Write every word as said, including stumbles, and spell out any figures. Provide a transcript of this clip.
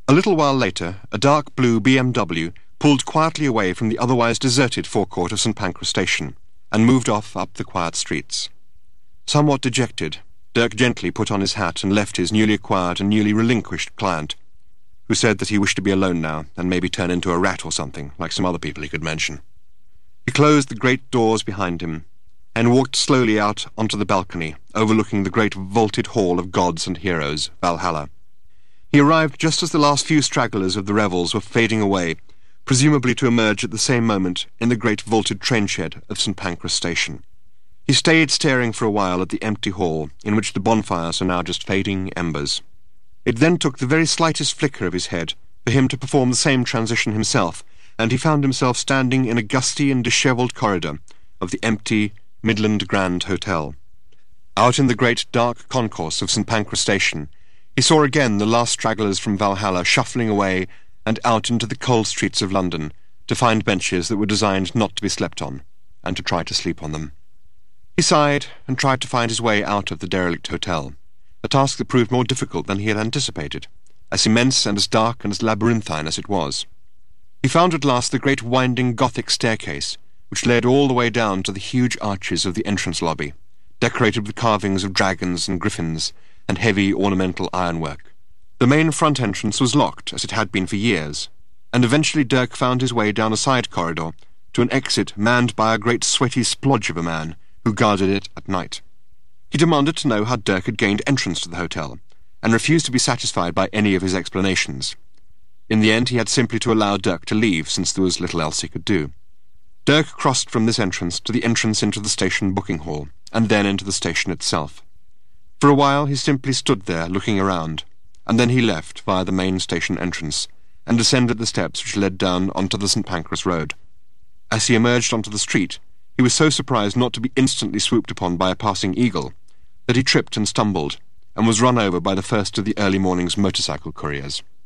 A little while later, a dark blue B M W pulled quietly away from the otherwise deserted forecourt of St Pancras Station and moved off up the quiet streets. Somewhat dejected, Dirk gently put on his hat and left his newly acquired and newly relinquished client, who said that he wished to be alone now and maybe turn into a rat or something, like some other people he could mention. He closed the great doors behind him and walked slowly out onto the balcony overlooking the great vaulted hall of gods and heroes, Valhalla. He arrived just as the last few stragglers of the revels were fading away, presumably to emerge at the same moment in the great vaulted train shed of St Pancras Station. He stayed staring for a while at the empty hall, in which the bonfires are now just fading embers. It then took the very slightest flicker of his head for him to perform the same transition himself, and he found himself standing in a gusty and dishevelled corridor of the empty Midland Grand Hotel. Out in the great dark concourse of St Pancras Station, he saw again the last stragglers from Valhalla shuffling away and out into the cold streets of London to find benches that were designed not to be slept on, and to try to sleep on them. He sighed and tried to find his way out of the derelict hotel, a task that proved more difficult than he had anticipated, as immense and as dark and as labyrinthine as it was. He found at last the great winding Gothic staircase, which led all the way down to the huge arches of the entrance lobby, decorated with carvings of dragons and griffins and heavy ornamental ironwork. The main front entrance was locked, as it had been for years, and eventually Dirk found his way down a side corridor to an exit manned by a great sweaty splodge of a man who guarded it at night. He demanded to know how Dirk had gained entrance to the hotel, and refused to be satisfied by any of his explanations. In the end, he had simply to allow Dirk to leave, since there was little else he could do. Dirk crossed from this entrance to the entrance into the station booking hall, and then into the station itself. For a while he simply stood there looking around, and then he left via the main station entrance, and descended the steps which led down onto the St Pancras Road. As he emerged onto the street, he was so surprised not to be instantly swooped upon by a passing eagle that he tripped and stumbled, and was run over by the first of the early morning's motorcycle couriers.